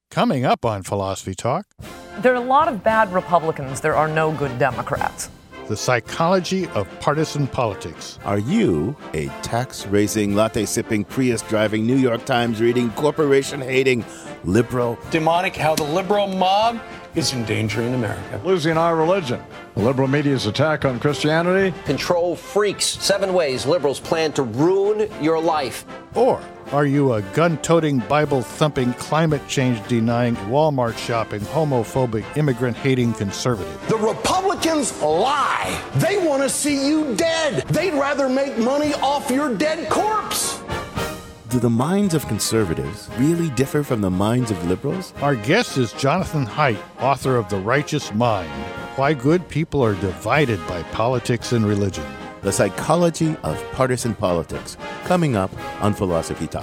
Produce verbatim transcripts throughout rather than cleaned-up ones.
Coming up on Philosophy Talk, there are a lot of bad Republicans. There are no good Democrats. the psychology of partisan politics. Are you a tax-raising, latte-sipping, Prius-driving, New York Times-reading, corporation-hating liberal? Demonic how the liberal mob is endangering America. Losing our religion. The liberal media's attack on Christianity. Control freaks. Seven ways liberals plan to ruin your life. Or are you a gun-toting, Bible-thumping, climate-change-denying, Walmart-shopping, homophobic, immigrant-hating conservative? The Republicans lie. They want to see you dead. They'd rather make money off your dead corpse. Do the minds of conservatives really differ from the minds of liberals? Our guest is Jonathan Haidt, author of The Righteous Mind, Why Good People Are Divided by Politics and Religion. The Psychology of Partisan Politics, coming up on Philosophy Talk.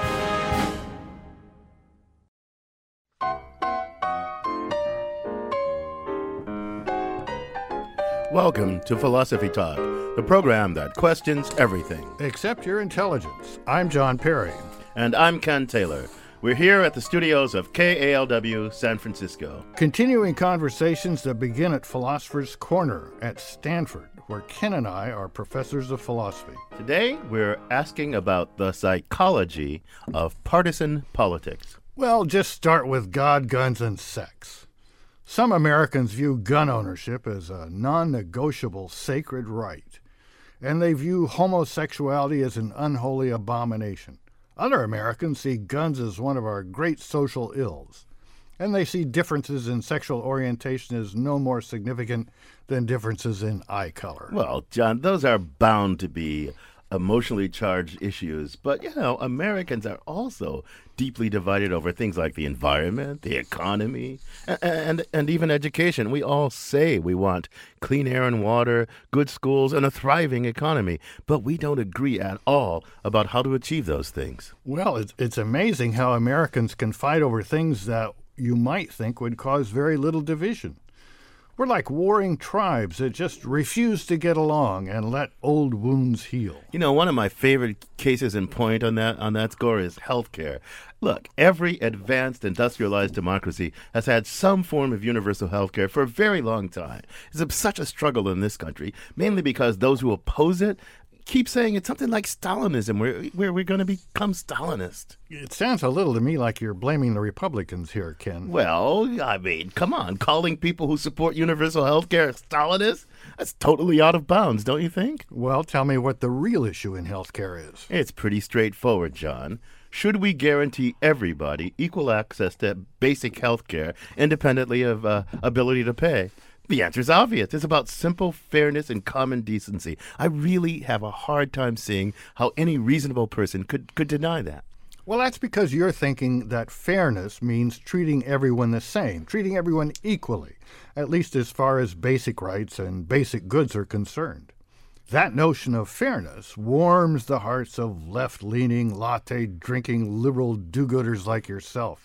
Welcome to Philosophy Talk, the program that questions everything. Except your intelligence. I'm John Perry. And I'm Ken Taylor. We're here at the studios of K A L W San Francisco. Continuing conversations that begin at Philosopher's Corner at Stanford, where Ken and I are professors of philosophy. Today, we're asking about the psychology of partisan politics. Well, just start with God, guns, and sex. Some Americans view gun ownership as a non-negotiable sacred right, and they view homosexuality as an unholy abomination. Other Americans see guns as one of our great social ills, and they see differences in sexual orientation as no more significant than differences in eye color. Well, John, those are bound to be emotionally charged issues, but, you know, Americans are also deeply divided over things like the environment, the economy, and, and, and even education. We all say we want clean air and water, good schools, and a thriving economy, but we don't agree at all about how to achieve those things. Well, it's, it's amazing how Americans can fight over things that you might think would cause very little division. We're like warring tribes that just refuse to get along and let old wounds heal. You know, one of my favorite cases in point on that on that score is healthcare. Look, every advanced industrialized democracy has had some form of universal healthcare for a very long time. It's such a struggle in this country, mainly because those who oppose it keep saying it's something like Stalinism, where, where we're going to become Stalinist. It sounds a little to me like you're blaming the Republicans here, Ken. Well, I mean, come on. Calling people who support universal health care Stalinists? That's totally out of bounds, don't you think? Well, tell me what the real issue in health care is. It's pretty straightforward, John. Should we guarantee everybody equal access to basic health care independently of uh, ability to pay? The answer is obvious. It's about simple fairness and common decency. I really have a hard time seeing how any reasonable person could, could deny that. Well, that's because you're thinking that fairness means treating everyone the same, treating everyone equally, at least as far as basic rights and basic goods are concerned. That notion of fairness warms the hearts of left-leaning, latte-drinking liberal do-gooders like yourself.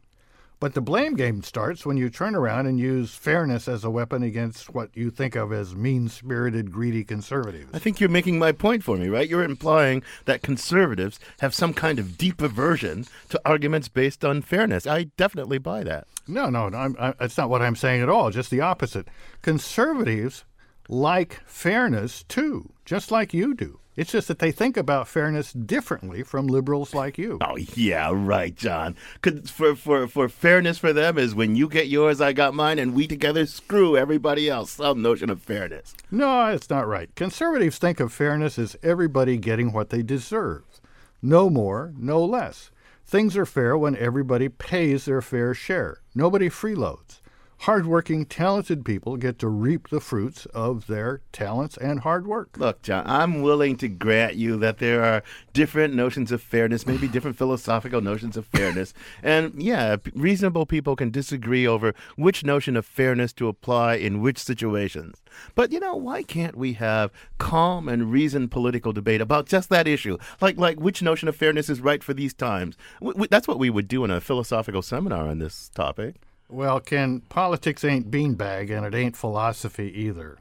But the blame game starts when you turn around and use fairness as a weapon against what you think of as mean-spirited, greedy conservatives. I think you're making my point for me, right? You're implying that conservatives have some kind of deep aversion to arguments based on fairness. I definitely buy that. No, no, no I'm, I, that's not what I'm saying at all, just the opposite. Conservatives like fairness, too, just like you do. It's just that they think about fairness differently from liberals like you. Oh, yeah, right, John. 'Cause for, for, for fairness for them is when you get yours, I got mine, and we together screw everybody else. Some notion of fairness. No, it's not right. Conservatives think of fairness as everybody getting what they deserve. No more, no less. Things are fair when everybody pays their fair share. Nobody freeloads. Hardworking, talented people get to reap the fruits of their talents and hard work. Look, John, I'm willing to grant you that there are different notions of fairness, maybe different philosophical notions of fairness. And yeah, reasonable people can disagree over which notion of fairness to apply in which situations. But, you know, why can't we have calm and reasoned political debate about just that issue? Like, like which notion of fairness is right for these times? W- w- that's what we would do in a philosophical seminar on this topic. Well, Ken, politics ain't beanbag, and it ain't philosophy either.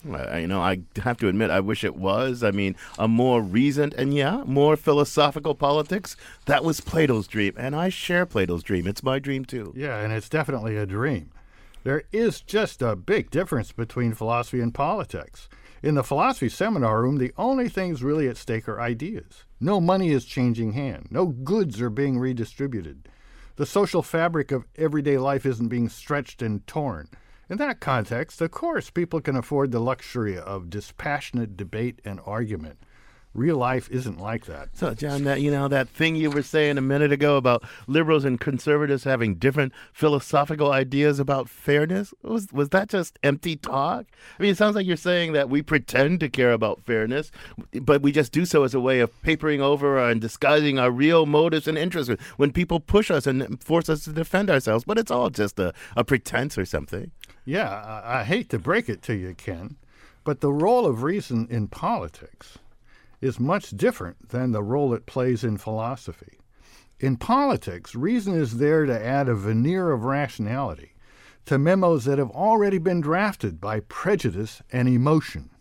Uh, you know, I have to admit, I wish it was. I mean, a more reasoned and, yeah, more philosophical politics. That was Plato's dream, and I share Plato's dream. It's my dream, too. Yeah, and it's definitely a dream. There is just a big difference between philosophy and politics. In the philosophy seminar room, the only things really at stake are ideas. No money is changing hand. No goods are being redistributed. The social fabric of everyday life isn't being stretched and torn. In that context, of course, people can afford the luxury of dispassionate debate and argument. Real life isn't like that. So, John, that you know that thing you were saying a minute ago about liberals and conservatives having different philosophical ideas about fairness, was was that just empty talk? I mean, it sounds like you're saying that we pretend to care about fairness, but we just do so as a way of papering over and disguising our real motives and interests when people push us and force us to defend ourselves. But it's all just a, a pretense or something. Yeah, I, I hate to break it to you, Ken, but the role of reason in politics is much different than the role it plays in philosophy. In politics, reason is there to add a veneer of rationality to memos that have already been drafted by prejudice and emotion.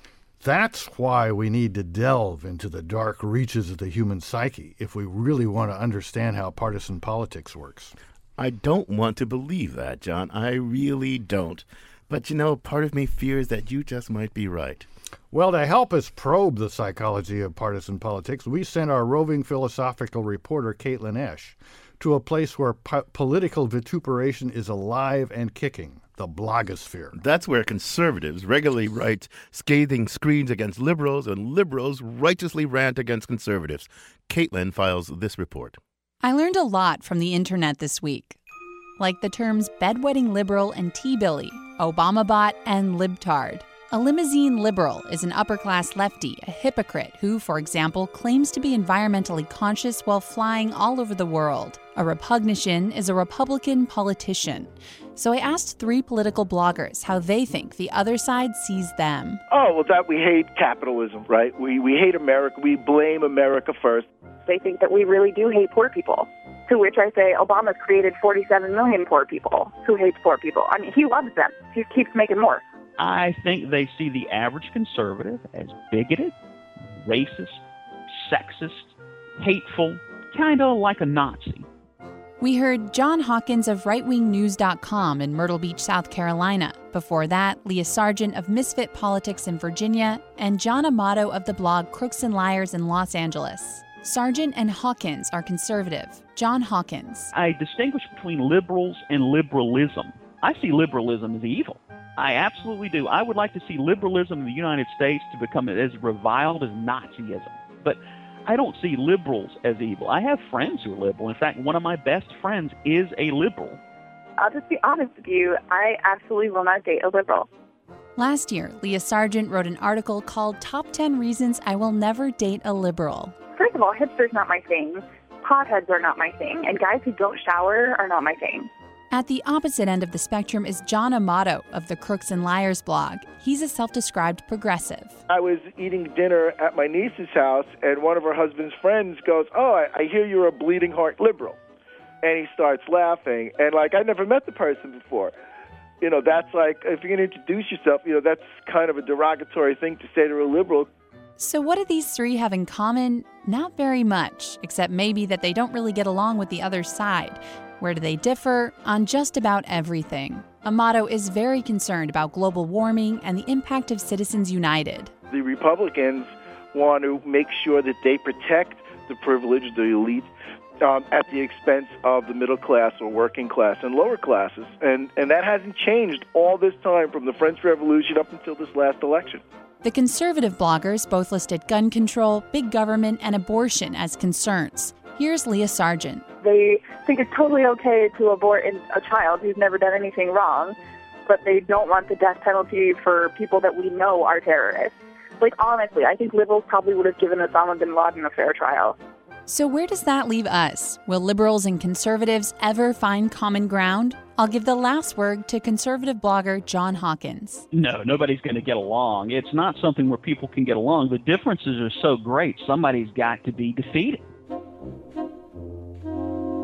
That's why we need to delve into the dark reaches of the human psyche if we really want to understand how partisan politics works. I don't want to believe that, John. I really don't. But, you know, part of me fears that you just might be right. Well, to help us probe the psychology of partisan politics, we sent our roving philosophical reporter, Caitlin Esch, to a place where po- political vituperation is alive and kicking, the blogosphere. That's where conservatives regularly write scathing screeds against liberals, and liberals righteously rant against conservatives. Caitlin files this report. I learned a lot from the internet this week, like the terms bedwetting liberal and T-Billy, Obama bot, and libtard. A limousine liberal is an upper-class lefty, a hypocrite who, for example, claims to be environmentally conscious while flying all over the world. A repugnation is a Republican politician. So I asked three political bloggers how they think the other side sees them. Oh, well, that we hate capitalism, right? We we hate America. We blame America first. They think that we really do hate poor people. To which I say, Obama's created forty-seven million poor people who hate poor people. I mean, he loves them. He keeps making more. I think they see the average conservative as bigoted, racist, sexist, hateful, kind of like a Nazi. We heard John Hawkins of right wing news dot com in Myrtle Beach, South Carolina. Before that, Leah Sargent of Misfit Politics in Virginia, and John Amato of the blog Crooks and Liars in Los Angeles. Sargent and Hawkins are conservative. John Hawkins. I distinguish between liberals and liberalism. I see liberalism as evil. I absolutely do. I would like to see liberalism in the United States to become as reviled as Nazism. But I don't see liberals as evil. I have friends who are liberal. In fact, one of my best friends is a liberal. I'll just be honest with you. I absolutely will not date a liberal. Last year, Leah Sargent wrote an article called Top ten Reasons I Will Never Date a Liberal. First of all, hipsters not my thing. Potheads are not my thing. And guys who don't shower are not my thing. At the opposite end of the spectrum is John Amato of the Crooks and Liars blog. He's a self-described progressive. I was eating dinner at my niece's house, and one of her husband's friends goes, oh, I, I hear you're a bleeding heart liberal. And he starts laughing. And, like, I never met the person before. You know, that's like, if you're going to introduce yourself, you know, that's kind of a derogatory thing to say to a liberal. So what do these three have in common? Not very much, except maybe that they don't really get along with the other side. Where do they differ? On just about everything. Amato is very concerned about global warming and the impact of Citizens United. The Republicans want to make sure that they protect the privileged, the elite, um, at the expense of the middle class or working class and lower classes. And, and that hasn't changed all this time from the French Revolution up until this last election. The conservative bloggers both listed gun control, big government, and abortion as concerns. Here's Leah Sargent. They think it's totally okay to abort a child who's never done anything wrong, but they don't want the death penalty for people that we know are terrorists. Like, honestly, I think liberals probably would have given Osama bin Laden a fair trial. So where does that leave us? Will liberals and conservatives ever find common ground? I'll give the last word to conservative blogger John Hawkins. No, nobody's going to get along. It's not something where people can get along. The differences are so great, somebody's got to be defeated.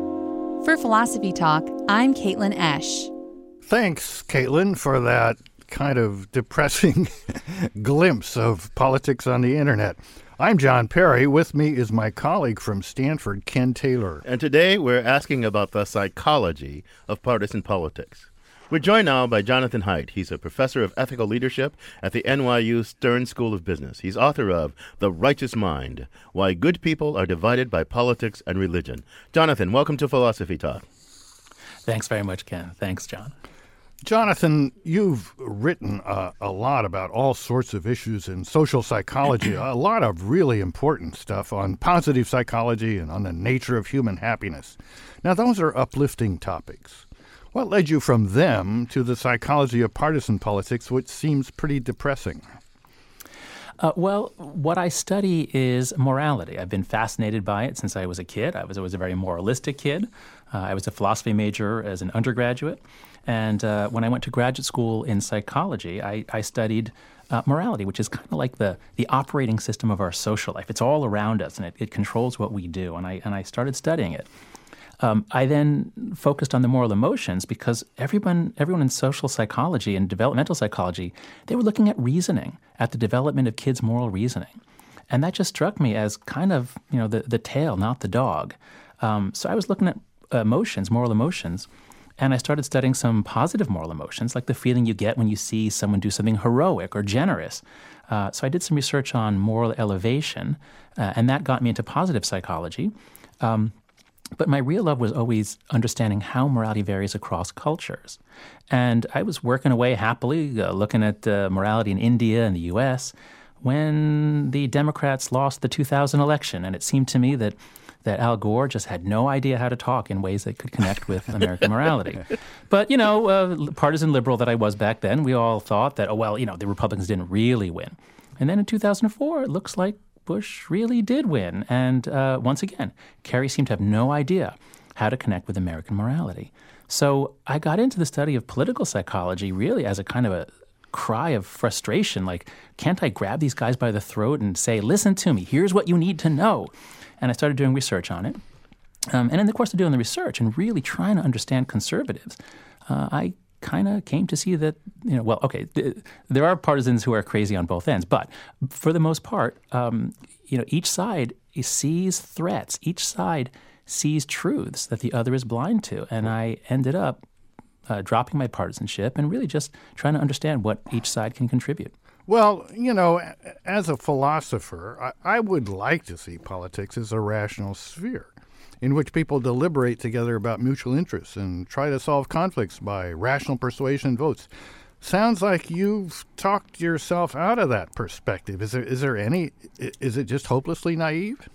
For Philosophy Talk, I'm Caitlin Esch. Thanks, Caitlin, for that kind of depressing glimpse of politics on the internet. I'm John Perry. With me is my colleague from Stanford, Ken Taylor. And today we're asking about the psychology of partisan politics. We're joined now by Jonathan Haidt. He's a professor of ethical leadership at the N Y U Stern School of Business. He's author of The Righteous Mind, Why Good People Are Divided by Politics and Religion. Jonathan, welcome to Philosophy Talk. Thanks very much, Ken. Thanks, John. Jonathan, you've written uh, a lot about all sorts of issues in social psychology, a lot of really important stuff on positive psychology and on the nature of human happiness. Now, those are uplifting topics. What led you from them to the psychology of partisan politics, which seems pretty depressing? Uh, well, what I study is morality. I've been fascinated by it since I was a kid. I was always a very moralistic kid. Uh, I was a philosophy major as an undergraduate. And uh, when I went to graduate school in psychology, I, I studied uh, morality, which is kind of like the, the operating system of our social life. It's all around us, and it, it controls what we do. And I, and I started studying it. Um, I then focused on the moral emotions because everyone, everyone in social psychology and developmental psychology, they were looking at reasoning, at the development of kids' moral reasoning. And that just struck me as kind of, you know, the, the tail, not the dog. Um, so I was looking at emotions, moral emotions, and I started studying some positive moral emotions, like the feeling you get when you see someone do something heroic or generous. Uh, so I did some research on moral elevation, uh, and that got me into positive psychology. Um, But my real love was always understanding how morality varies across cultures. And I was working away happily, uh, looking at uh, morality in India and the U S, when the Democrats lost the two thousand election. And it seemed to me that, that Al Gore just had no idea how to talk in ways that could connect with American morality. But, you know, uh, partisan liberal that I was back then, we all thought that, oh, well, you know, the Republicans didn't really win. And then in two thousand four, it looks like Bush really did win. And uh, once again, Kerry seemed to have no idea how to connect with American morality. So I got into the study of political psychology really as a kind of a cry of frustration, like, can't I grab these guys by the throat and say, listen to me, here's what you need to know. And I started doing research on it. Um, and in the course of doing the research and really trying to understand conservatives, uh, I kind of came to see that, you know, well, okay, th- there are partisans who are crazy on both ends, but for the most part, um, you know, each side sees threats. Each side sees truths that the other is blind to. And I ended up uh, dropping my partisanship and really just trying to understand what each side can contribute. Well, you know, as a philosopher, I, I would like to see politics as a rational sphere in which people deliberate together about mutual interests and try to solve conflicts by rational persuasion and votes. Sounds like you've talked yourself out of that perspective. Is there is there any, is it just hopelessly naive?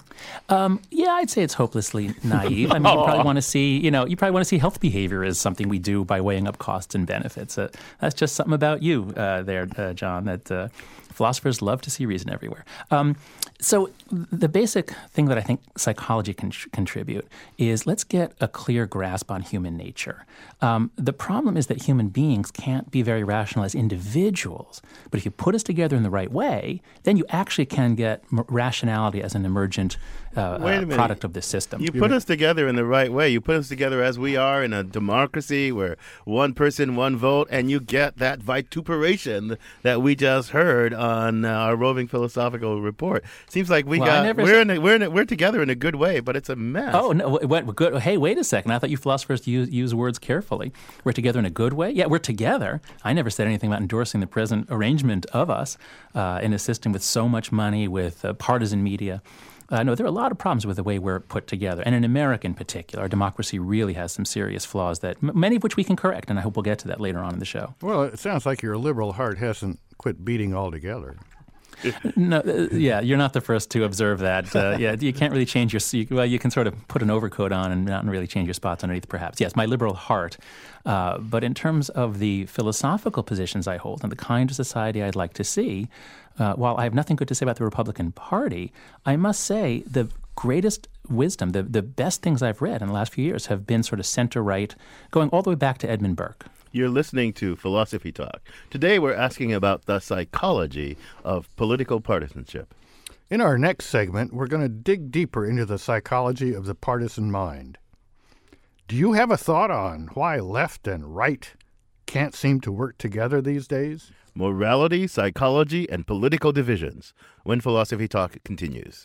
Um, yeah, I'd say it's hopelessly naive. I mean, you probably want to see, you know, you probably want to see health behavior as something we do by weighing up costs and benefits. Uh, that's just something about you uh, there, uh, John, that uh, philosophers love to see reason everywhere. Um, so the basic thing that I think psychology can sh- contribute is let's get a clear grasp on human nature. Um, the problem is that human beings can't be very rational as individuals. But if you put us together in the right way, then you actually can get m- rationality as an emergent uh, uh, product of the system. You put us together in the right way. You put us together as we are in a democracy where one person, one vote, and you get that vituperation that we just heard on uh, our roving philosophical report. Seems like we well, got we're said, in a, we're in a, we're together in a good way, but it's a mess. Oh no! What, good. Hey, wait a second. I thought you philosophers use, use words carefully. We're together in a good way. Yeah, we're together. I never said anything about endorsing the present arrangement of us uh, in a system with so much money, with uh, partisan media. Uh, no, there are a lot of problems with the way we're put together. And in America in particular, our democracy really has some serious flaws, that m- many of which we can correct, and I hope we'll get to that later on in the show. Well, it sounds like your liberal heart hasn't quit beating altogether. No, uh, yeah, you're not the first to observe that. Uh, yeah, you can't really change your, you, well, you can sort of put an overcoat on and not really change your spots underneath, perhaps. Yes, my liberal heart. Uh, but in terms of the philosophical positions I hold and the kind of society I'd like to see, uh, while I have nothing good to say about the Republican Party, I must say the greatest wisdom, the, the best things I've read in the last few years have been sort of center-right, going all the way back to Edmund Burke. You're listening to Philosophy Talk. Today we're asking about the psychology of political partisanship. In our next segment, we're going to dig deeper into the psychology of the partisan mind. Do you have a thought on why left and right can't seem to work together these days? Morality, psychology, and political divisions. When Philosophy Talk continues.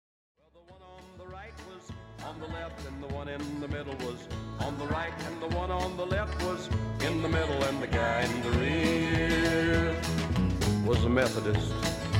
On the left and the one in the middle was on the right and the one on the left was in the middle and the guy in the rear was a Methodist.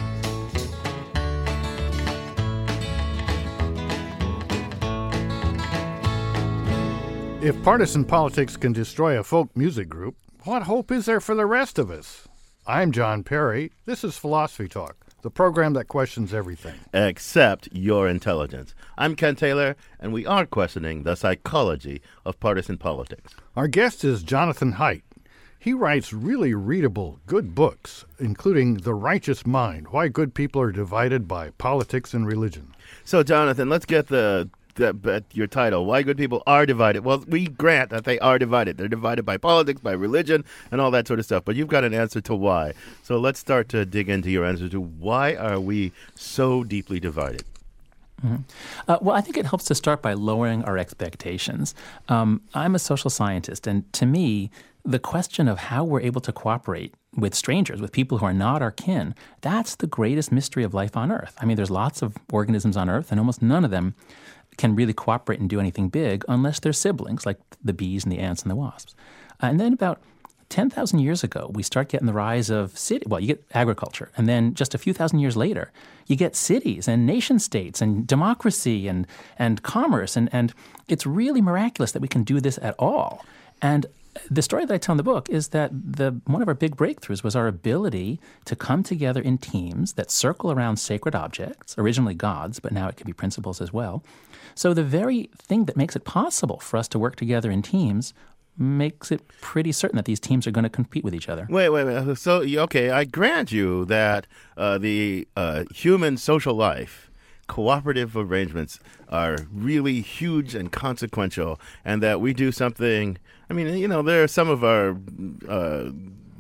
If partisan politics can destroy a folk music group, what hope is there for the rest of us? I'm John Perry. This is Philosophy Talk, the program that questions everything except your intelligence. I'm Ken Taylor, and we are questioning the psychology of partisan politics. Our guest is Jonathan Haidt. He writes really readable, good books, including The Righteous Mind, Why Good People Are Divided by Politics and Religion. So, Jonathan, let's get the, the your title, Why Good People Are Divided. Well, we grant that they are divided. They're divided by politics, by religion, and all that sort of stuff. But you've got an answer to why. So let's start to dig into your answer to why are we so deeply divided? Mm-hmm. Uh, well, I think it helps to start by lowering our expectations. Um, I'm a social scientist, and to me, the question of how we're able to cooperate with strangers, with people who are not our kin, that's the greatest mystery of life on Earth. I mean, there's lots of organisms on Earth, and almost none of them can really cooperate and do anything big unless they're siblings, like the bees and the ants and the wasps. Uh, and then about ten thousand years ago, we start getting the rise of city. Well, you get agriculture, and then just a few thousand years later, you get cities and nation states and democracy and and commerce, and and it's really miraculous that we can do this at all. And the story that I tell in the book is that the one of our big breakthroughs was our ability to come together in teams that circle around sacred objects, originally gods, but now it can be principles as well. So the very thing that makes it possible for us to work together in teams makes it pretty certain that these teams are going to compete with each other. Wait, wait, wait. So, okay, I grant you that uh, the uh, human social life, cooperative arrangements are really huge and consequential, and that we do something. I mean, you know, there are some of our uh,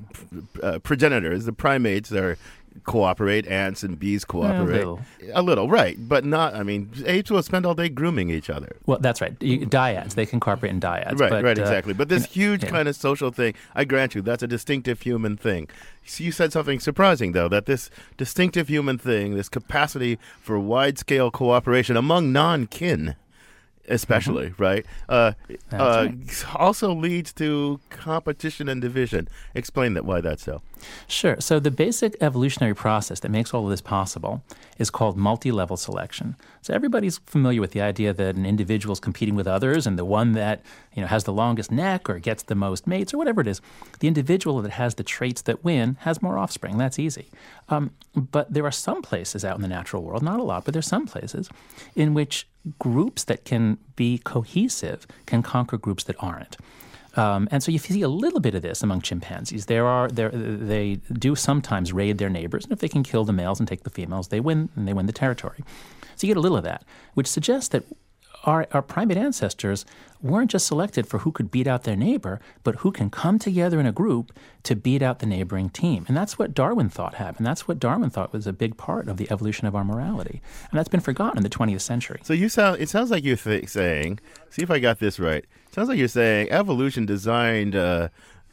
uh, progenitors, the primates, are cooperate. Ants and bees cooperate. A little. A little, right. But not, I mean, apes will spend all day grooming each other. Well, that's right. You, dyads, they can cooperate in dyads. Right, but, right, uh, exactly. But this you know, huge yeah. kind of social thing, I grant you, that's a distinctive human thing. So you said something surprising, though, that this distinctive human thing, this capacity for wide-scale cooperation among non-kin, especially, mm-hmm. right, uh, uh, right, also leads to competition and division. Explain that, why that's so. Sure. So the basic evolutionary process that makes all of this possible is called multi-level selection. So everybody's familiar with the idea that an individual is competing with others, and the one that you know has the longest neck or gets the most mates or whatever it is, the individual that has the traits that win has more offspring. That's easy. Um, but there are some places out in the natural world, not a lot, but there's some places in which groups that can be cohesive can conquer groups that aren't. Um, and so you see a little bit of this among chimpanzees. There are there they do sometimes raid their neighbors, and if they can kill the males and take the females, they win and they win the territory. So you get a little of that, which suggests that our, our primate ancestors weren't just selected for who could beat out their neighbor, but who can come together in a group to beat out the neighboring team. And that's what Darwin thought happened. That's what Darwin thought was a big part of the evolution of our morality. And that's been forgotten in the twentieth century. So you sound it sounds like you're th- saying, see if I got this right. It sounds like you're saying evolution designed uh,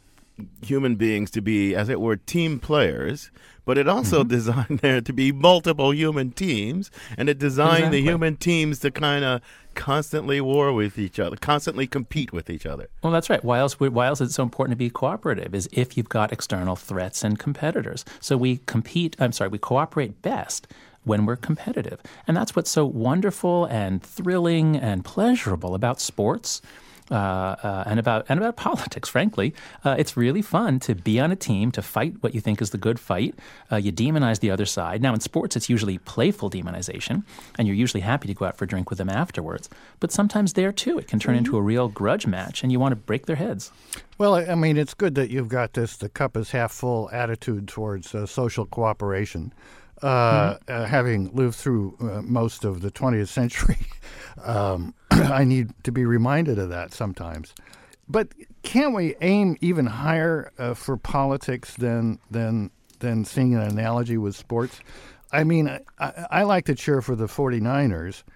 human beings to be, as it were, team players, but it also mm-hmm. designed there to be multiple human teams, and it designed exactly. the human teams to kind of constantly war with each other, constantly compete with each other. Well, that's right. Why else, why else is it so important to be cooperative is if you've got external threats and competitors. So we compete, I'm sorry, we cooperate best when we're competitive. And that's what's so wonderful and thrilling and pleasurable about sports. Uh, uh, and about and about politics, frankly. Uh, it's really fun to be on a team, to fight what you think is the good fight. Uh, you demonize the other side. Now, in sports, it's usually playful demonization, and you're usually happy to go out for a drink with them afterwards. But sometimes there, too, it can turn mm-hmm. into a real grudge match, and you want to break their heads. Well, I mean, it's good that you've got this the cup is half full attitude towards uh, social cooperation. Uh, mm-hmm. uh, having lived through uh, most of the twentieth century, um, I need to be reminded of that sometimes. But can't we aim even higher uh, for politics than than than seeing an analogy with sports? I mean, I, I like to cheer for the forty-niners,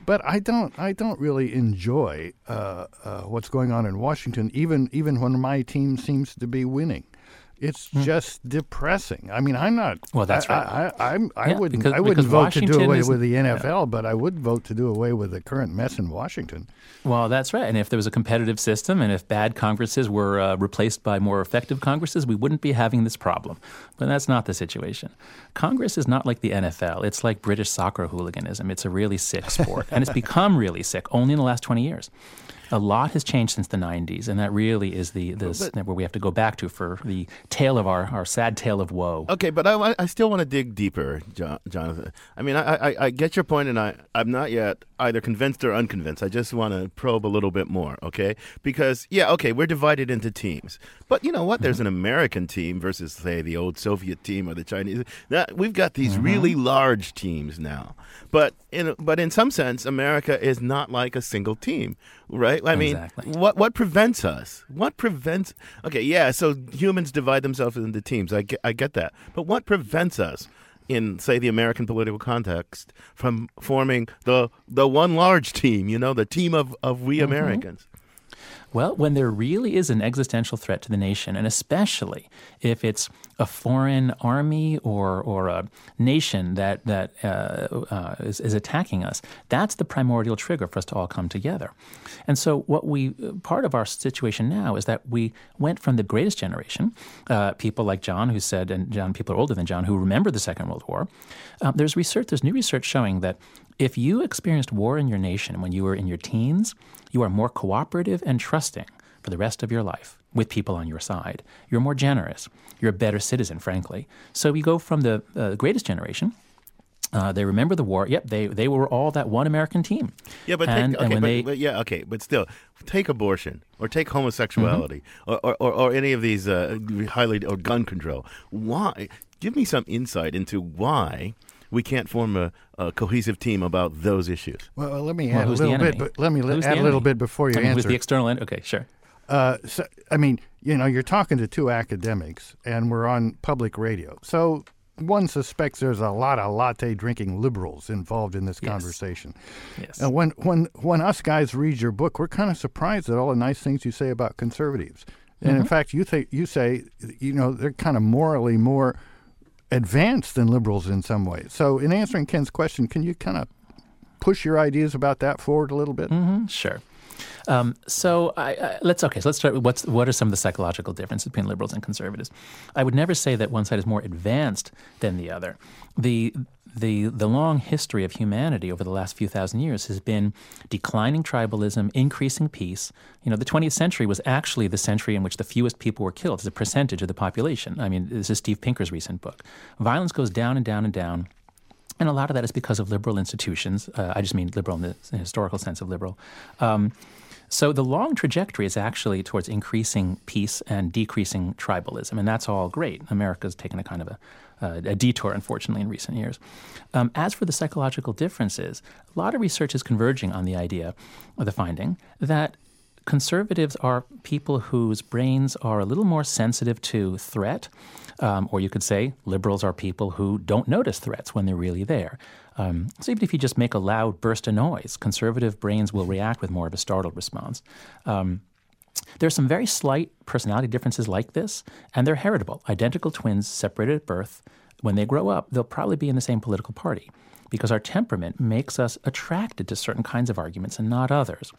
But I don't. I don't really enjoy uh, uh, what's going on in Washington, even even when my team seems to be winning. It's mm. just depressing. I mean, I'm not. Well, that's I, right. I, I, I'm, I yeah, wouldn't. Because, I wouldn't vote Washington to do away is, with the N F L, yeah. but I would vote to do away with the current mess in Washington. Well, that's right. And if there was a competitive system, and if bad Congresses were uh, replaced by more effective Congresses, we wouldn't be having this problem. But that's not the situation. Congress is not like the N F L. It's like British soccer hooliganism. It's a really sick sport, and it's become really sick only in the last twenty years. A lot has changed since the nineties, and that really is the, the but, where we have to go back to for the tale of our, our sad tale of woe. Okay, but I, I still want to dig deeper, John, Jonathan. I mean, I, I, I get your point, and I, I'm not yet either convinced or unconvinced. I just want to probe a little bit more, okay? Because, yeah, okay, we're divided into teams. But you know what? There's an American team versus, say, the old Soviet team or the Chinese. Now, we've got these mm-hmm. really large teams now. But in, but in some sense, America is not like a single team, right? I mean, exactly. what what prevents us? What prevents? Okay, yeah. So humans divide themselves into teams. I get, I get that. But what prevents us, in say the American political context, from forming the the one large team? You know, the team of of we mm-hmm. Americans. Well, when there really is an existential threat to the nation, and especially if it's a foreign army or or a nation that that uh, uh, is, is attacking us, that's the primordial trigger for us to all come together. And so, what we part of our situation now is that we went from the greatest generation, uh, people like John, who said, and John, people are older than John, who remember the Second World War. Um, there's research, there's new research showing that if you experienced war in your nation when you were in your teens, you are more cooperative and trusting for the rest of your life with people on your side. You're more generous. You're a better citizen, frankly. So we go from the uh, greatest generation. Uh, they remember the war. Yep, they they were all that one American team. Yeah, but and, take, okay, and when but, they, but yeah, okay, but still, take abortion or take homosexuality mm-hmm. or, or, or any of these uh, highly or gun control. Why? Give me some insight into why we can't form a, a cohesive team about those issues. Well, well let me well, add a little bit. But let me who's add a little bit before you I mean, answer. Who's the external end? Okay, sure. Uh, so, I mean, you know, you're talking to two academics, and we're on public radio. So one suspects there's a lot of latte-drinking liberals involved in this yes. conversation. Yes. And when, when, when us guys read your book, we're kind of surprised at all the nice things you say about conservatives. And mm-hmm. in fact, you, th- you say, you know, they're kind of morally more advanced than liberals in some ways. So in answering Ken's question, can you kind of push your ideas about that forward a little bit? Mm-hmm. Sure. Um, so I, I, let's okay. So let's start with what's what are some of the psychological differences between liberals and conservatives. I would never say that one side is more advanced than the other. The the the long history of humanity over the last few thousand years has been declining tribalism, increasing peace. You know, the twentieth century was actually the century in which the fewest people were killed as a percentage of the population. I mean, this is Steve Pinker's recent book. Violence goes down and down and down. And a lot of that is because of liberal institutions. Uh, I just mean liberal in the historical sense of liberal. Um, so the long trajectory is actually towards increasing peace and decreasing tribalism, and that's all great. America's taken a kind of a, uh, a detour, unfortunately, in recent years. Um, as for the psychological differences, a lot of research is converging on the idea, or the finding, that conservatives are people whose brains are a little more sensitive to threat, um, or you could say liberals are people who don't notice threats when they're really there. Um, so even if you just make a loud burst of noise, conservative brains will react with more of a startled response. Um, there are some very slight personality differences like this, and they're heritable. Identical twins separated at birth, when they grow up, they'll probably be in the same political party because our temperament makes us attracted to certain kinds of arguments and not others.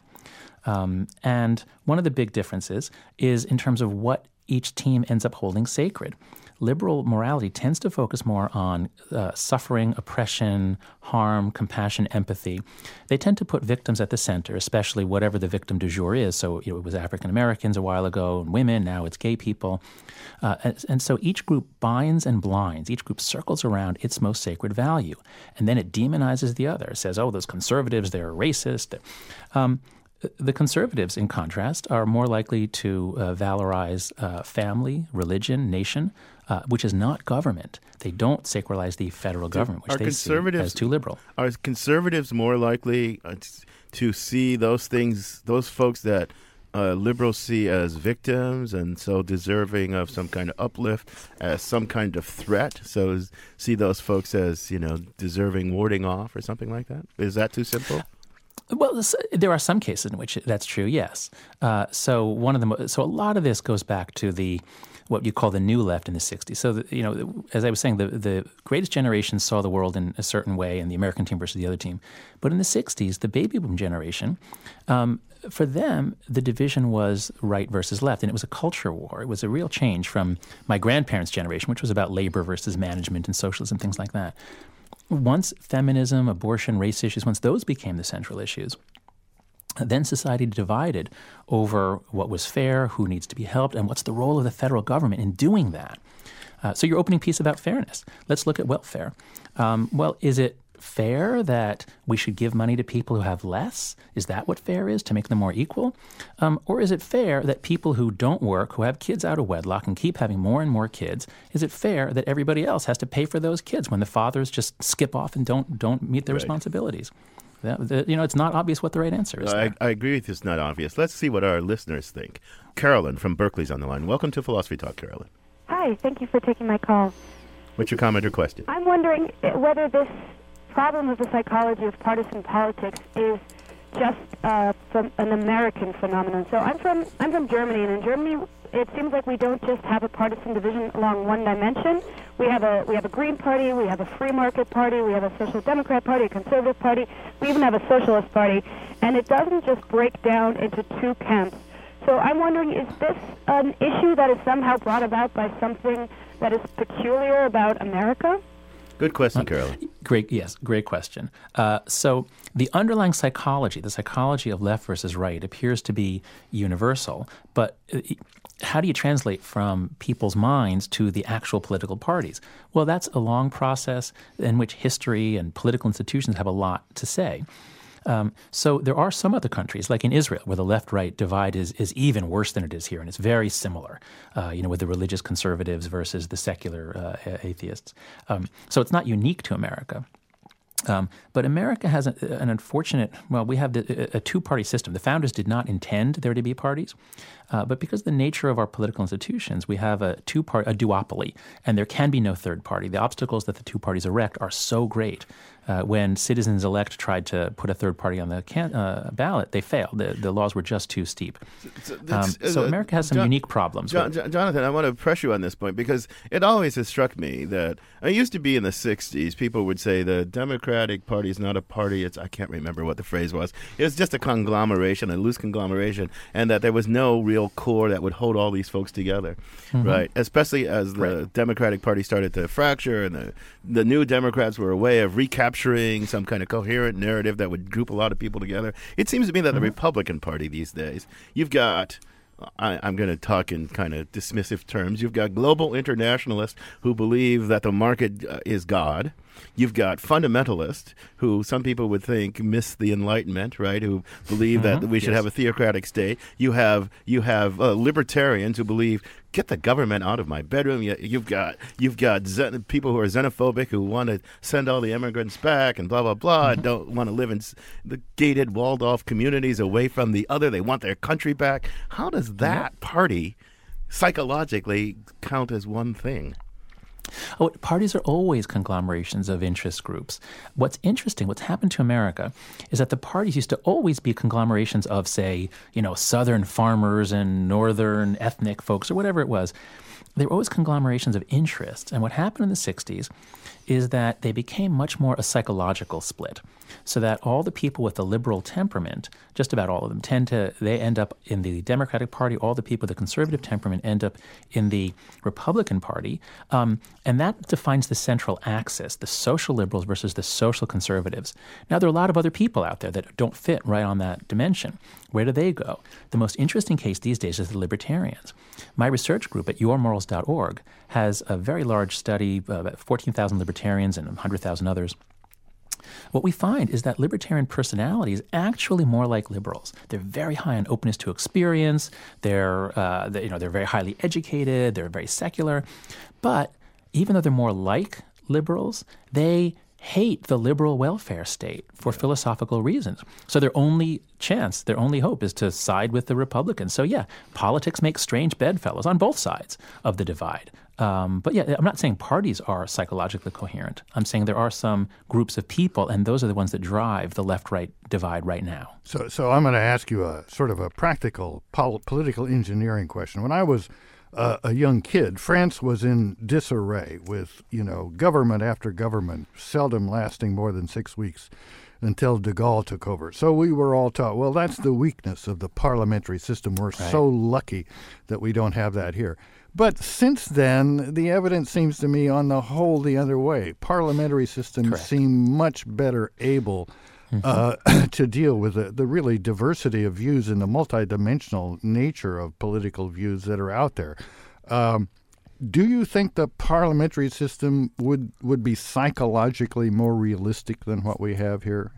Um, and one of the big differences is in terms of what each team ends up holding sacred. Liberal morality tends to focus more on uh, suffering, oppression, harm, compassion, empathy. They tend to put victims at the center, especially whatever the victim du jour is. So you know, it was African Americans a while ago and women, now it's gay people. Uh, and, and so each group binds and blinds. Each group circles around its most sacred value. And then it demonizes the other. It says, oh, those conservatives, they're racist. Um, The conservatives, in contrast, are more likely to uh, valorize uh, family, religion, nation, uh, which is not government. They don't sacralize the federal government, which are they see as too liberal. Are conservatives more likely uh, to see those things, those folks that uh, liberals see as victims and so deserving of some kind of uplift, as some kind of threat? So see those folks as, you know, deserving warding off or something like that? Is that too simple? Well, this, there are some cases in which that's true, yes. Uh, so one of the so a lot of this goes back to the what you call the new left in the sixties. So, the, you know, as I was saying, the, the greatest generation saw the world in a certain way, and the American team versus the other team. But in the sixties, the baby boom generation, um, for them, the division was right versus left, and it was a culture war. It was a real change from my grandparents' generation, which was about labor versus management and socialism, things like that. Once feminism, abortion, race issues, once those became the central issues, then society divided over what was fair, who needs to be helped, and what's the role of the federal government in doing that. Uh, so your opening piece about fairness. Let's look at welfare. Um, well, is it fair that we should give money to people who have less? Is that what fair is, to make them more equal? Um, or is it fair that people who don't work, who have kids out of wedlock and keep having more and more kids, is it fair that everybody else has to pay for those kids when the fathers just skip off and don't don't meet their Right. responsibilities? That, that, you know, it's not obvious what the right answer is. I, I agree with you. It's not obvious. Let's see what our listeners think. Carolyn from Berkeley's on the line. Welcome to Philosophy Talk, Carolyn. Hi, thank you for taking my call. What's your comment or question? I'm wondering whether this problem of the psychology of partisan politics is just uh, from an American phenomenon. So I'm from I'm from Germany, and in Germany, it seems like we don't just have a partisan division along one dimension. We have a we have a Green Party, we have a Free Market Party, we have a Social Democrat Party, a Conservative Party, we even have a Socialist Party, and it doesn't just break down into two camps. So I'm wondering, is this an issue that is somehow brought about by something that is peculiar about America? Good question, Carolyn. Great, yes, great question. Uh, so the underlying psychology, the psychology of left versus right, appears to be universal. But uh, how do you translate from people's minds to the actual political parties? Well, that's a long process in which history and political institutions have a lot to say. Um, so there are some other countries, like in Israel, where the left-right divide is, is even worse than it is here, and it's very similar, uh, you know, with the religious conservatives versus the secular uh, atheists. Um, so it's not unique to America. Um, but America has a, an unfortunate, well, we have the, a two-party system. The founders did not intend there to be parties, uh, but because of the nature of our political institutions, we have a two-part, a duopoly, and there can be no third party. The obstacles that the two parties erect are so great. Uh, when citizens-elect tried to put a third party on the can, uh, ballot, they failed. The, the laws were just too steep. So, um, so uh, America has some John, unique problems. John, Jonathan, I want to press you on this point because it always has struck me that it used to be in the sixties, people would say the Democratic Party is not a party. It's I can't remember what the phrase was. It was just a conglomeration, a loose conglomeration, and that there was no real core that would hold all these folks together, mm-hmm. right? Especially as the right. Democratic Party started to fracture and the, the new Democrats were a way of recapturing some kind of coherent narrative that would group a lot of people together. It seems to me that the mm-hmm. Republican Party these days, you've got, I, I'm going to talk in kind of dismissive terms, you've got global internationalists who believe that the market uh, is God. You've got fundamentalists who some people would think miss the Enlightenment, right? Who believe mm-hmm. that we should yes. have a theocratic state. You have you have uh, libertarians who believe get the government out of my bedroom. You, you've got you've got xen- people who are xenophobic who want to send all the immigrants back and blah blah blah. Mm-hmm. Don't want to live in s- the gated, walled-off communities away from the other. They want their country back. How does that mm-hmm. party psychologically count as one thing? Oh, parties are always conglomerations of interest groups. What's interesting, what's happened to America, is that the parties used to always be conglomerations of, say, you know, Southern farmers and Northern ethnic folks or whatever it was. They were always conglomerations of interests. And what happened in the sixties is that they became much more a psychological split, so that all the people with the liberal temperament, just about all of them, tend to, they end up in the Democratic Party. All the people with the conservative temperament end up in the Republican Party. Um, and that defines the central axis, the social liberals versus the social conservatives. Now, there are a lot of other people out there that don't fit right on that dimension. Where do they go? The most interesting case these days is the libertarians. My research group at your morals dot org has a very large study, uh, about fourteen thousand libertarians and one hundred thousand others. What we find is that libertarian personality is actually more like liberals. They're very high on openness to experience. They're, uh, they, you know, they're very highly educated. They're very secular. But even though they're more like liberals, they hate the liberal welfare state for philosophical reasons. So their only chance, their only hope is to side with the Republicans. So yeah, politics makes strange bedfellows on both sides of the divide. Um, but yeah, I'm not saying parties are psychologically coherent. I'm saying there are some groups of people, and those are the ones that drive the left-right divide right now. So, so I'm going to ask you a sort of a practical pol- political engineering question. When I was uh, a young kid, France was in disarray with, you know, government after government, seldom lasting more than six weeks until de Gaulle took over. So we were all taught, well, that's the weakness of the parliamentary system. We're Right. so lucky that we don't have that here. But since then, the evidence seems to me on the whole the other way. Parliamentary systems Correct. seem much better able Mm-hmm. uh, to deal with the, the really diversity of views and the multidimensional nature of political views that are out there. Um, do you think the parliamentary system would, would be psychologically more realistic than what we have here?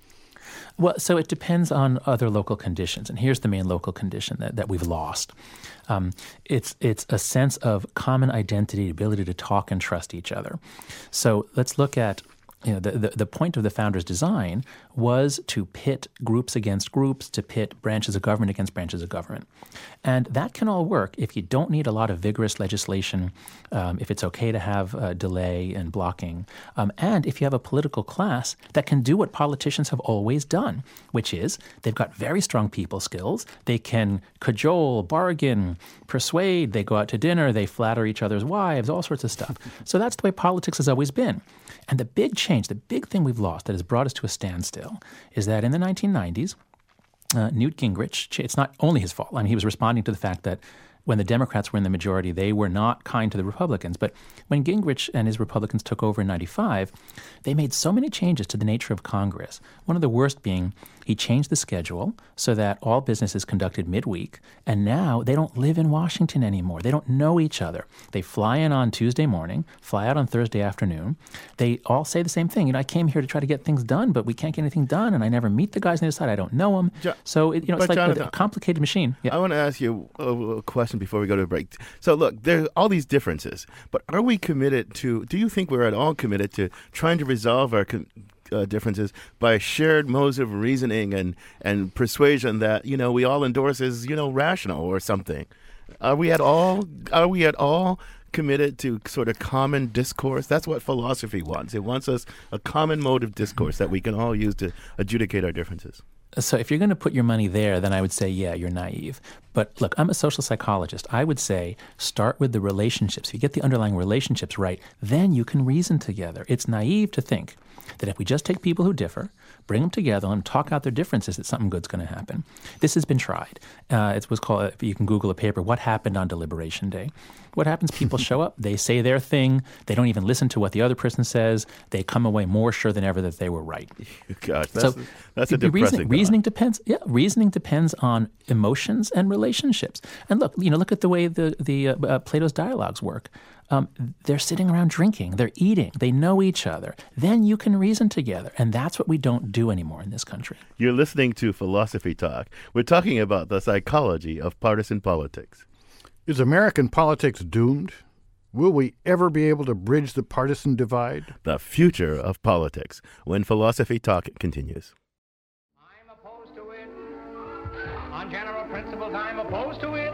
Well, so it depends on other local conditions. And here's the main local condition that, that we've lost. Um, it's it's a sense of common identity, ability to talk and trust each other. So let's look at, you know, the, the, the point of the founders' design was to pit groups against groups, to pit branches of government against branches of government. And that can all work if you don't need a lot of vigorous legislation, um, if it's okay to have uh, delay and blocking, um, and if you have a political class that can do what politicians have always done, which is they've got very strong people skills. They can cajole, bargain, persuade. They go out to dinner. They flatter each other's wives, all sorts of stuff. So that's the way politics has always been. And the big change, the big thing we've lost that has brought us to a standstill is that in the nineteen nineties, uh, Newt Gingrich, it's not only his fault. I mean, he was responding to the fact that when the Democrats were in the majority, they were not kind to the Republicans. But when Gingrich and his Republicans took over in ninety-five, they made so many changes to the nature of Congress. One of the worst being he changed the schedule so that all business is conducted midweek, and now they don't live in Washington anymore. They don't know each other. They fly in on Tuesday morning, fly out on Thursday afternoon. They all say the same thing. You know, I came here to try to get things done, but we can't get anything done, and I never meet the guys on the other side. I don't know them. Jo- so, it, you know, it's but like Jonathan, a complicated machine. Yeah. I want to ask you a, a question before we go to a break. So, look, there's all these differences, but are we committed to, do you think we're at all committed to trying to resolve our com- uh, differences by shared modes of reasoning and, and persuasion that, you know, we all endorse as, you know, rational or something? Are we at all, are we at all committed to sort of common discourse? That's what philosophy wants. It wants us a common mode of discourse that we can all use to adjudicate our differences. So if you're going to put your money there, then I would say, yeah, you're naive. But look, I'm a social psychologist. I would say start with the relationships. If you get the underlying relationships right, then you can reason together. It's naive to think that if we just take people who differ, bring them together and talk out their differences, that something good's going to happen. This has been tried. Uh, it was called, you can Google a paper, What Happened on Deliberation Day. What happens? People show up, they say their thing, they don't even listen to what the other person says, they come away more sure than ever that they were right. Gosh, that's, so a, that's a depressing reasoning, thought. reasoning depends. Yeah, reasoning depends on emotions and relationships. And look, you know, look at the way the the uh, uh, Plato's dialogues work. Um, they're sitting around drinking, they're eating, they know each other. Then you can reason together, and that's what we don't do anymore in this country. You're listening to Philosophy Talk. We're talking about the psychology of partisan politics. Is American politics doomed? Will we ever be able to bridge the partisan divide? The future of politics, when Philosophy Talk continues. I'm opposed to it. On general principles, I'm opposed to it.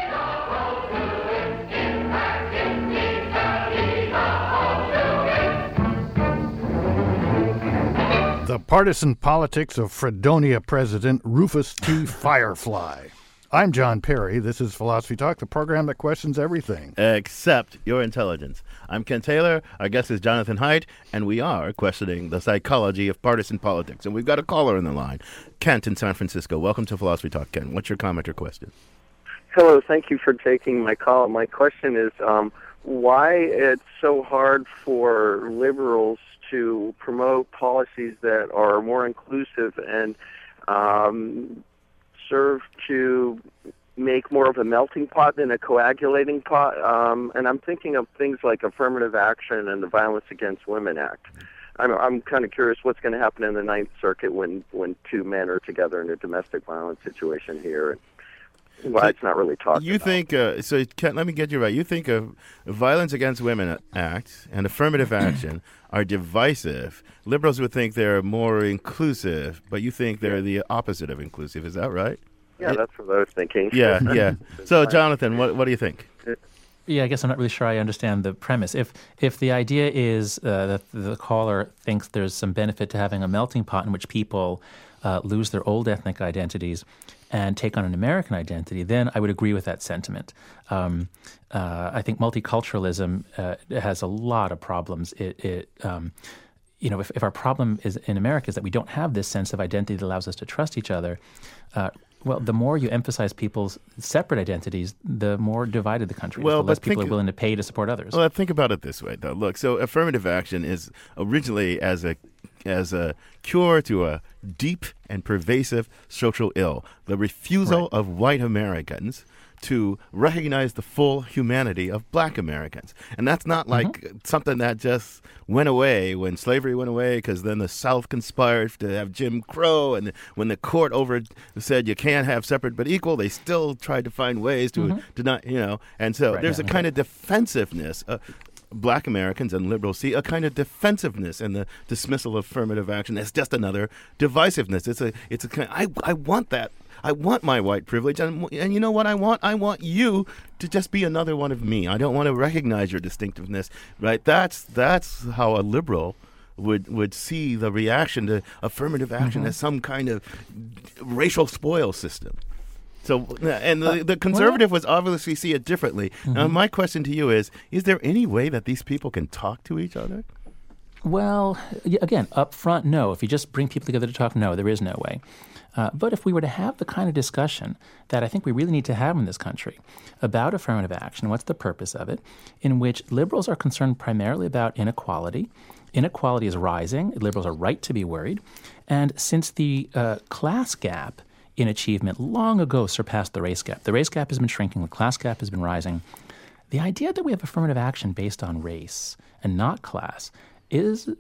The partisan politics of Fredonia President Rufus T. Firefly. I'm John Perry. This is Philosophy Talk, the program that questions everything except your intelligence. I'm Ken Taylor. Our guest is Jonathan Haidt, and we are questioning the psychology of partisan politics. And we've got a caller in the line, Kent in San Francisco. Welcome to Philosophy Talk, Ken. What's your comment or question? Hello. Thank you for taking my call. My question is um, why it's so hard for liberals to promote policies that are more inclusive and um, serve to make more of a melting pot than a coagulating pot. Um, and I'm thinking of things like affirmative action and the Violence Against Women Act. I'm, I'm kind of curious what's going to happen in the Ninth Circuit when, when two men are together in a domestic violence situation here. why So it's not really talked You about. think, uh, so Ken, let me get you right. You think a Violence Against Women Act and affirmative action are divisive. Liberals would think they're more inclusive, but you think they're the opposite of inclusive. Is that right? Yeah, that's what I was thinking. Yeah, yeah. So, Jonathan, what what do you think? Yeah, I guess I'm not really sure I understand the premise. If if the idea is uh, that the caller thinks there's some benefit to having a melting pot in which people uh, lose their old ethnic identities and take on an American identity, then I would agree with that sentiment. Um, uh, I think multiculturalism uh, has a lot of problems. It, it um, you know, if, if our problem is in America is that we don't have this sense of identity that allows us to trust each other, uh, well, the more you emphasize people's separate identities, the more divided the country is, Well, the less but people think- are willing to pay to support others. Well, think about it this way, though. Look, so affirmative action is originally as a as a cure to a deep and pervasive social ill, the refusal Right. of white Americans to recognize the full humanity of black Americans. And that's not like Mm-hmm. something that just went away when slavery went away, because then the South conspired to have Jim Crow, and when the court over said you can't have separate but equal, they still tried to find ways to, Mhm. to not, you know, and so Right, there's yeah, a kind of defensiveness. Uh, Black Americans and liberals see a kind of defensiveness in the dismissal of affirmative action. It's just another divisiveness. It's a, it's a kind. I, I want that. I want my white privilege, and and you know what I want? I want you to just be another one of me. I don't want to recognize your distinctiveness. Right? That's that's how a liberal would would see the reaction to affirmative action Mhm. as some kind of racial spoil system. So, and the, Uh, the conservative was obviously see it differently. Now, Mhm. my question to you is: is there any way that these people can talk to each other? Well, y- again, up front, no. If you just bring people together to talk, no, there is no way. Uh, but if we were to have the kind of discussion that I think we really need to have in this country about affirmative action, what's the purpose of it, in which liberals are concerned primarily about inequality. Inequality is rising. Liberals are right to be worried. And since the uh, class gap in achievement long ago surpassed the race gap, the race gap has been shrinking, the class gap has been rising. The idea that we have affirmative action based on race and not class is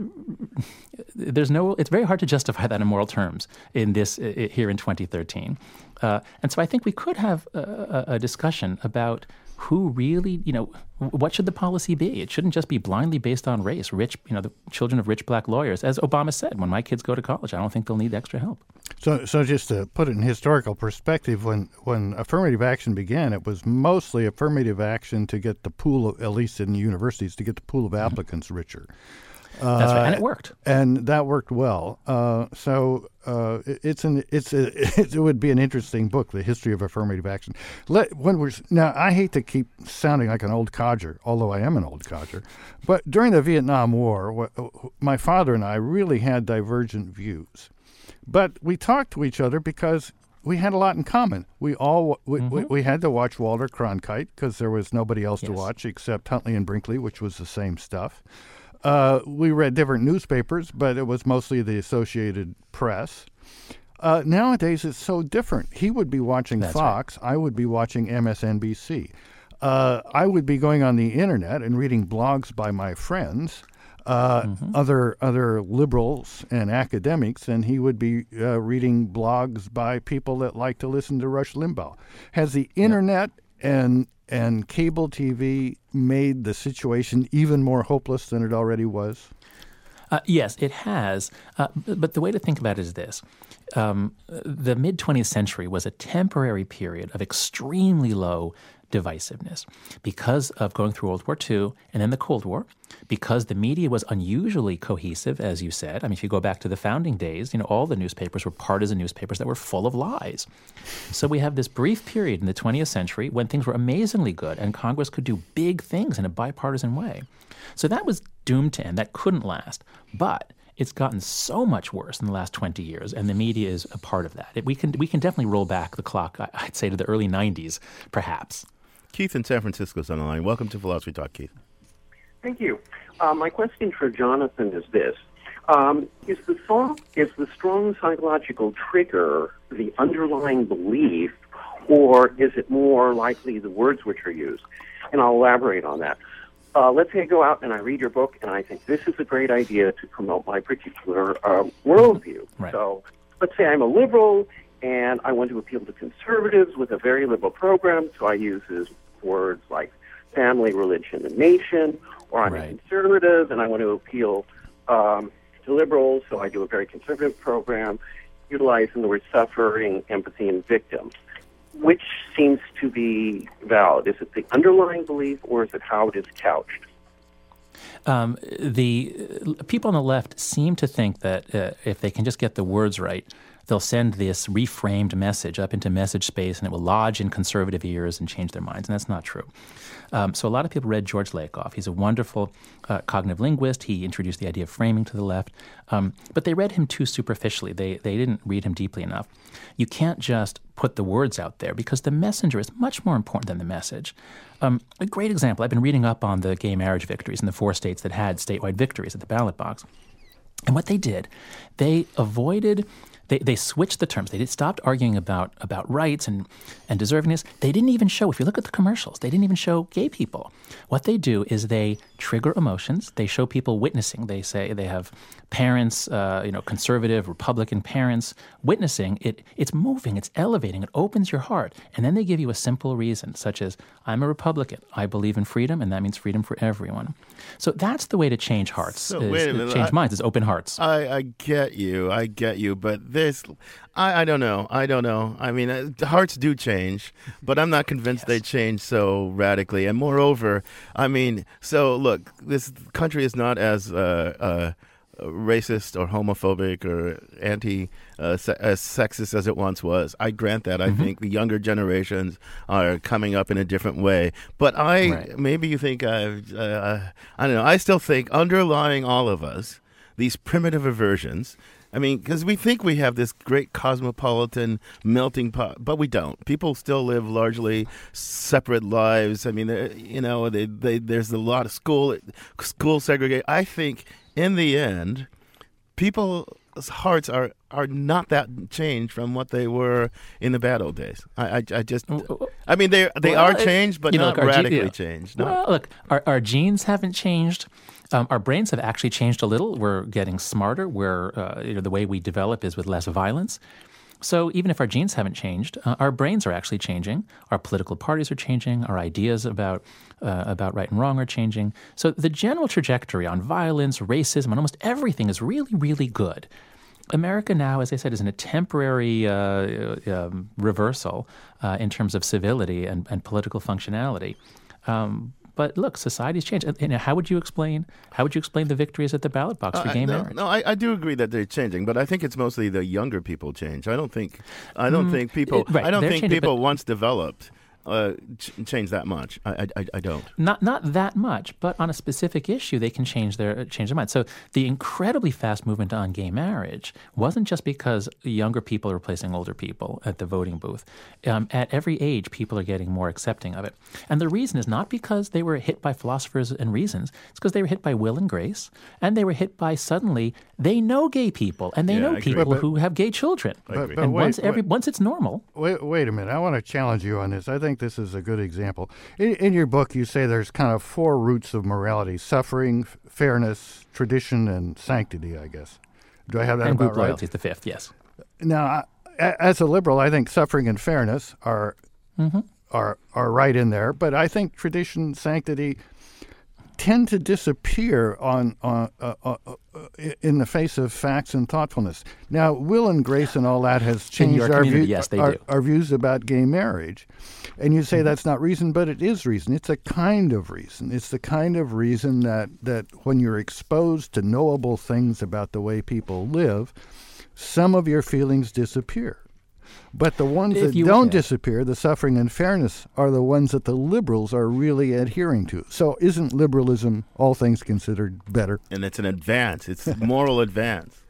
there's no it's very hard to justify that in moral terms in this uh, here in twenty thirteen, uh, and so I think we could have a, a, a discussion about who really, you know, what should the policy be? It shouldn't just be blindly based on race. Rich, you know, the children of rich black lawyers, as Obama said, when my kids go to college, I don't think they'll need extra help. So, so just to put it in historical perspective, when, when affirmative action began, it was mostly affirmative action to get the pool, of, at least in the universities, to get the pool of applicants richer. That's right, and it Uh, worked. And that worked well. Uh, so uh, it- it's an it's a it would be an interesting book, The History of Affirmative Action. Let, when we're now, I hate to keep sounding like an old codger, although I am an old codger. But during the Vietnam War, wh- my father and I really had divergent views, but we talked to each other because we had a lot in common. We all we, we, we had to watch Walter Cronkite because there was nobody else to Yes. watch except Huntley and Brinkley, which was the same stuff. Uh, we read different newspapers, but it was mostly the Associated Press. Uh, nowadays, it's so different. He would be watching That's Fox. I would be watching M S N B C. Uh, I would be going on the internet and reading blogs by my friends, uh, other other liberals and academics, and he would be uh, reading blogs by people that like to listen to Rush Limbaugh. Has the internet and and cable T V made the situation even more hopeless than it already was? Uh, yes, it has. Uh, b- but the way to think about it is this. Um, the mid-twentieth century was a temporary period of extremely low divisiveness because of going through World War Two and then the Cold War, because the media was unusually cohesive, as you said. I mean, if you go back to the founding days, you know, all the newspapers were partisan newspapers that were full of lies. So we have this brief period in the twentieth century when things were amazingly good and Congress could do big things in a bipartisan way. So that was doomed to end. That couldn't last. But it's gotten so much worse in the last twenty years, and the media is a part of that. It, we can we can definitely roll back the clock, I- I'd say, to the early nineties, perhaps. Keith in San Francisco is on the line. Welcome to Philosophy Talk, Keith. Thank you. Uh, my question for Jonathan is this. Um, is the thought, is the strong psychological trigger the underlying belief, or is it more likely the words which are used? And I'll elaborate on that. Uh, let's say I go out and I read your book, and I think this is a great idea to promote my particular uh, worldview. Right. So let's say I'm a liberal, and I want to appeal to conservatives with a very liberal program, so I use words like family, religion, and nation, or I'm Right. a conservative, and I want to appeal um, to liberals, so I do a very conservative program, utilizing the word suffering, empathy, and victim. Which seems to be valid? Is it the underlying belief, or is it how it is couched? Um, the uh, people on the left seem to think that uh, if they can just get the words right, they'll send this reframed message up into message space and it will lodge in conservative ears and change their minds. And that's not true. Um, so a lot of people read George Lakoff. He's a wonderful uh, cognitive linguist. He introduced the idea of framing to the left. Um, but they read him too superficially. They, they didn't read him deeply enough. You can't just put the words out there because the messenger is much more important than the message. Um, a great example, I've been reading up on the gay marriage victories in the four states that had statewide victories at the ballot box. And what they did, they avoided... They they switched the terms. They did, stopped arguing about, about rights and, and deservingness. They didn't even show, if you look at the commercials, they didn't even show gay people. What they do is they trigger emotions. They show people witnessing. They say they have parents, uh, you know, conservative, Republican parents witnessing. It. It's moving. It's elevating. It opens your heart. And then they give you a simple reason, such as, I'm a Republican. I believe in freedom, and that means freedom for everyone. So that's the way to change hearts, So is, wait a minute. change I- minds, is open hearts. I, I get you. I get you. But this, I, I don't know. I don't know. I mean, uh, hearts do change, but I'm not convinced they change so radically. And moreover, I mean, so look, this country is not as uh, uh, racist or homophobic or anti uh, se- as sexist as it once was. I grant that. I Mhm. think the younger generations are coming up in a different way. But I, Right. maybe you think I've, uh, I don't know. I still think underlying all of us, these primitive aversions. I mean, because we think we have this great cosmopolitan melting pot, but we don't. People still live largely separate lives. I mean, they're- you know, they, they, there's a lot of school school segregation. I think in the end, people's hearts are, are not that changed from what they were in the bad old days. I, I, I just, I mean, they they Well, are it- changed, but you know, not look, our ge- radically yeah. changed. No. Well, look, our, our genes haven't changed. Um, our brains have actually changed a little. We're getting smarter. We're, uh, you know, the way we develop is with less violence. So even if our genes haven't changed, uh, our brains are actually changing. Our political parties are changing. Our ideas about uh, about right and wrong are changing. So the general trajectory on violence, racism, and almost everything is really, really good. America now, as I said, is in a temporary uh, um, reversal uh, in terms of civility and, and political functionality. Um, but look, society's changed. And, and how would you explain? How would you explain the victories at the ballot box for Uh, gay no, marriage? No, I, I do agree that they're changing, but I think it's mostly the younger people change. I don't think, I don't Mm, think people, it- right, I don't they're think changing, people but- once developed uh, ch- change that much. I, I, I don't. Not not that much, but on a specific issue, they can change their change their mind. So the incredibly fast movement on gay marriage wasn't just because younger people are replacing older people at the voting booth. Um, at every age, people are getting more accepting of it, and the reason is not because they were hit by philosophers and reasons. It's because they were hit by will and grace, and they were hit by suddenly they know gay people and they Yeah, know I agree. people But- who have gay children. But- but and wait, once every wait. once it's normal. Wait, wait a minute. I want to challenge you on this. I think this is a good example. In, in your book, you say there's kind of four roots of morality: suffering, f- fairness, tradition, and sanctity, I guess. Do I have that And about group right? loyalty is the fifth. Yes. Now, I, a- as a liberal, I think suffering and fairness are Mhm. are are right in there, but I think tradition, sanctity tend to disappear on, on uh, uh, uh, in the face of facts and thoughtfulness. Now, will and grace and all that has In changed your our, community, view- yes, they our, do. our views about gay marriage. And you say that's not reason, but it is reason. It's a kind of reason. It's the kind of reason that, that when you're exposed to knowable things about the way people live, some of your feelings disappear. But the ones If that you- don't yeah. disappear, the suffering and fairness, are the ones that the liberals are really adhering to. So isn't liberalism, all things considered, better? And it's an advance. It's moral advance.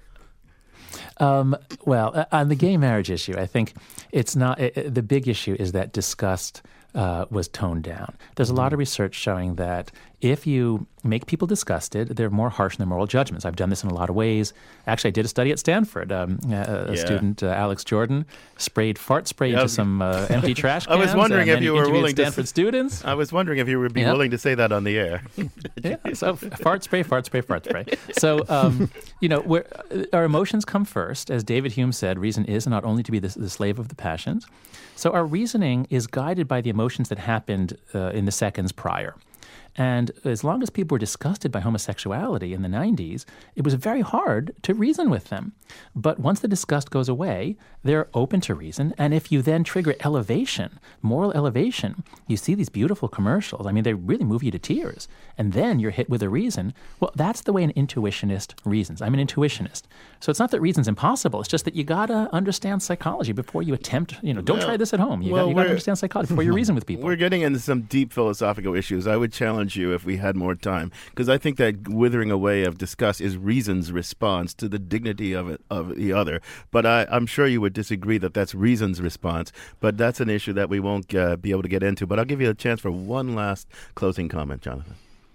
Um, well, uh, on the gay marriage issue, I think it's not it, it- the big issue is that disgust uh, was toned down. There's a lot of research showing that if you make people disgusted, they're more harsh in their moral judgments. I've done this in a lot of ways. Actually, I did a study at Stanford. Um, a, a Yeah. student, uh, Alex Jordan, sprayed fart spray Yeah, I into was- some uh, empty trash I cans. was wondering and if then you were interviewed willing to Stanford s- students. I was wondering if you would be Yeah. willing to say that on the air. Yeah, so fart spray, fart spray, fart spray. So, um, you know, we're, our emotions come first. As David Hume said, reason is not only to be the, the slave of the passions. So our reasoning is guided by the emotions that happened uh, in the seconds prior. And as long as people were disgusted by homosexuality in the nineties, it was very hard to reason with them. But once the disgust goes away, they're open to reason. And if you then trigger elevation, moral elevation, you see these beautiful commercials. I mean, they really move you to tears. And then you're hit with a reason. Well, that's the way an intuitionist reasons. I'm an intuitionist. So it's not that reason's impossible. It's just that you got to understand psychology before you attempt, you know, don't Well- try this at home. You well, got to we're- understand psychology before you reason with people. We're getting into some deep philosophical issues. I would challenge you if we had more time, because I think that withering away of disgust is reason's response to the dignity of it, of the other. But I, I'm sure you would disagree that that's reason's response. But that's an issue that we won't uh, be able to get into. But I'll give you a chance for one last closing comment, Jonathan.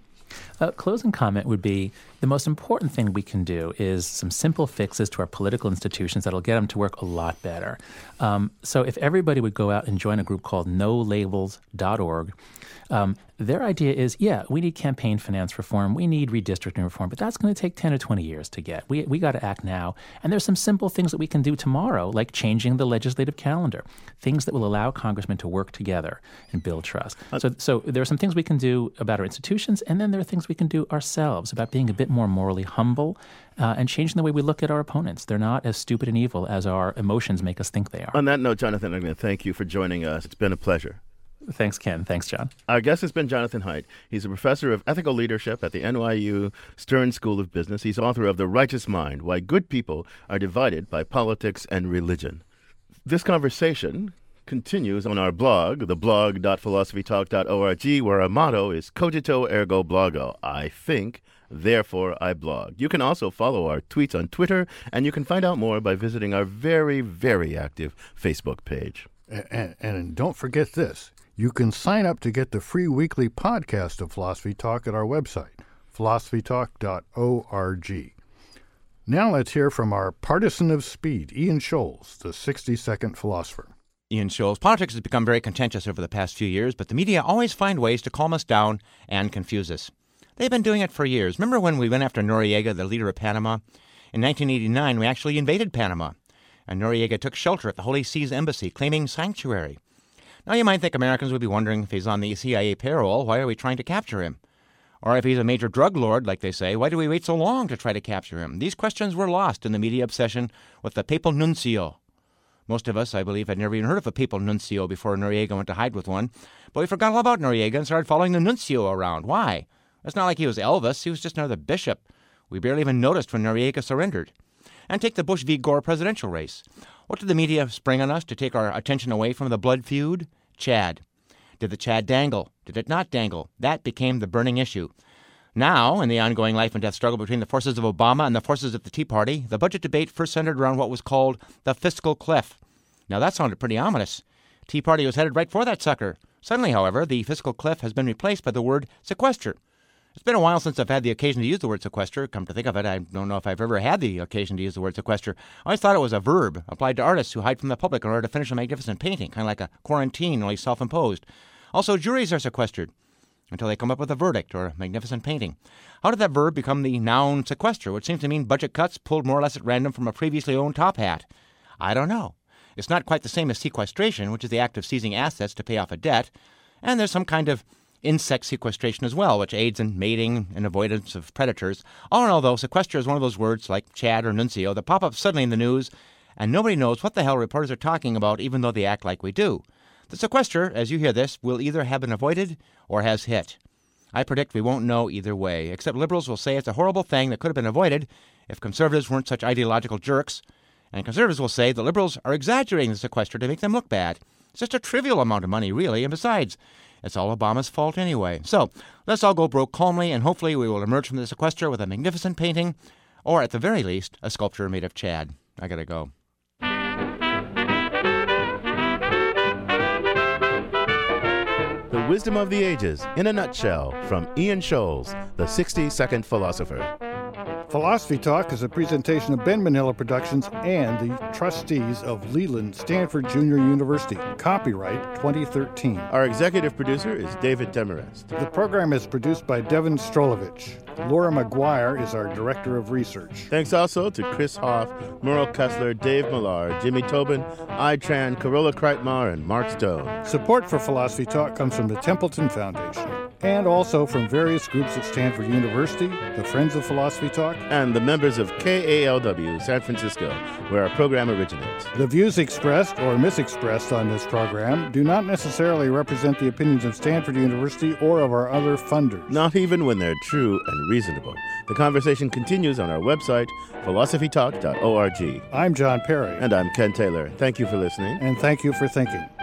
A closing comment would be the most important thing we can do is some simple fixes to our political institutions that'll get them to work a lot better. Um, so if everybody would go out and join a group called no labels dot org, um, their idea is, yeah, we need campaign finance reform, we need redistricting reform, but that's going to take ten or twenty years to get. We we got to act now. And there's some simple things that we can do tomorrow, like changing the legislative calendar, things that will allow congressmen to work together and build trust. So, so there are some things we can do about our institutions, and then there are things we can do ourselves about being a bit more morally humble uh, and changing the way we look at our opponents. They're not as stupid and evil as our emotions make us think they are. On that note, Jonathan, I'm going to thank you for joining us. It's been a pleasure. Thanks, Ken. Thanks, John. Our guest has been Jonathan Haidt. He's a professor of ethical leadership at the N Y U Stern School of Business. He's author of The Righteous Mind, Why Good People Are Divided by Politics and Religion. This conversation continues on our blog, the blog dot philosophy talk dot org, where our motto is Cogito Ergo Blogo. I think, therefore I blog. You can also follow our tweets on Twitter, and you can find out more by visiting our very, very active Facebook page. And, and, and don't forget this. You can sign up to get the free weekly podcast of Philosophy Talk at our website, philosophy talk dot org. Now let's hear from our partisan of speed, Ian Scholes, the sixty-second philosopher. Ian Scholes. Politics has become very contentious over the past few years, but the media always find ways to calm us down and confuse us. They've been doing it for years. Remember when we went after Noriega, the leader of Panama? In nineteen eighty-nine, we actually invaded Panama, and Noriega took shelter at the Holy See's embassy, claiming sanctuary. Now, you might think Americans would be wondering if he's on the C I A payroll, why are we trying to capture him? Or if he's a major drug lord, like they say, why do we wait so long to try to capture him? These questions were lost in the media obsession with the papal nuncio. Most of us, I believe, had never even heard of a papal nuncio before Noriega went to hide with one. But we forgot all about Noriega and started following the nuncio around. Why? It's not like he was Elvis. He was just another bishop. We barely even noticed when Noriega surrendered. And take the Bush v. Gore presidential race. What did the media spring on us to take our attention away from the blood feud? Chad. Did the Chad dangle? Did it not dangle? That became the burning issue. Now, in the ongoing life and death struggle between the forces of Obama and the forces of the Tea Party, the budget debate first centered around what was called the fiscal cliff. Now, that sounded pretty ominous. Tea Party was headed right for that sucker. Suddenly, however, the fiscal cliff has been replaced by the word sequester. It's been a while since I've had the occasion to use the word sequester. Come to think of it, I don't know if I've ever had the occasion to use the word sequester. I always thought it was a verb applied to artists who hide from the public in order to finish a magnificent painting, kind of like a quarantine, only self-imposed. Also, juries are sequestered until they come up with a verdict or a magnificent painting. How did that verb become the noun sequester, which seems to mean budget cuts pulled more or less at random from a previously owned top hat? I don't know. It's not quite the same as sequestration, which is the act of seizing assets to pay off a debt. And there's some kind of insect sequestration as well, which aids in mating and avoidance of predators. All in all, though, sequester is one of those words like Chad or nuncio that pop up suddenly in the news, and nobody knows what the hell reporters are talking about, even though they act like we do. The sequester, as you hear this, will either have been avoided or has hit. I predict we won't know either way, except liberals will say it's a horrible thing that could have been avoided if conservatives weren't such ideological jerks, and conservatives will say the liberals are exaggerating the sequester to make them look bad. It's just a trivial amount of money, really, and besides, it's all Obama's fault anyway. So, let's all go broke calmly, and hopefully we will emerge from the sequester with a magnificent painting, or at the very least, a sculpture made of Chad. I gotta go. The Wisdom of the Ages in a Nutshell from Ian Scholes, the sixty-second philosopher. Philosophy Talk is a presentation of Ben Manila Productions and the trustees of Leland Stanford Junior University. Copyright twenty thirteen. Our executive producer is David Demarest. The program is produced by Devin Strolovich. Laura McGuire is our director of research. Thanks also to Chris Hoff, Merle Kessler, Dave Millar, Jimmy Tobin, Itran, Carola Kreitmar, and Mark Stone. Support for Philosophy Talk comes from the Templeton Foundation, and also from various groups at Stanford University, the Friends of Philosophy Talk, and the members of K A L W San Francisco, where our program originates. The views expressed or misexpressed on this program do not necessarily represent the opinions of Stanford University or of our other funders. Not even when they're true and reasonable. The conversation continues on our website, philosophy talk dot org. I'm John Perry. And I'm Ken Taylor. Thank you for listening. And thank you for thinking.